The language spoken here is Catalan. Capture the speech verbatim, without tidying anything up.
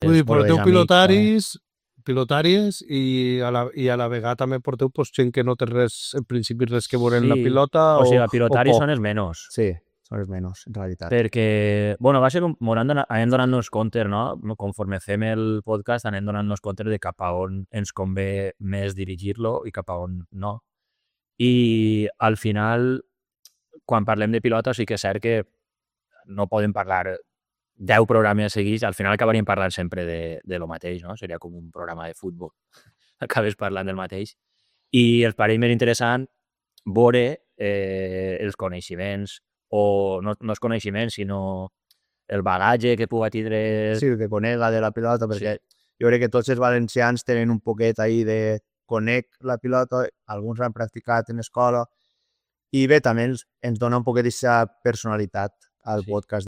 Vull dir, porteu amics, pilotaris, pilotàries i a, la, i a la vegada també porteu pues, gent que no té res, en principi res que veure en la Sí, pilota o o, sigui, pilotaris o són els menys. Sí, són els menys, en realitat. Perquè, bueno, va ser com, anem donant-nos compte, no? Conforme fem el podcast, anem donant-nos compte de cap a on ens convé més dirigir-lo i cap a on no. I al final, quan parlem de pilota, sí que és cert que no podem parlar deu programes seguits, al final acabaríem parlant sempre de, de lo mateix, no? Seria com un programa de futbol. Acabes parlant del mateix. I els pareix més interessant veure eh, els coneixements, o no, no els coneixements, sinó el bagatge que pugui tindre... Sí, que conega de la pilota, perquè sí. Jo crec que tots els valencians tenen un poquet ahí de conec la pilota, alguns han practicat en escola, i bé, també ens, ens dona un poquet d'aquesta personalitat al sí. podcast.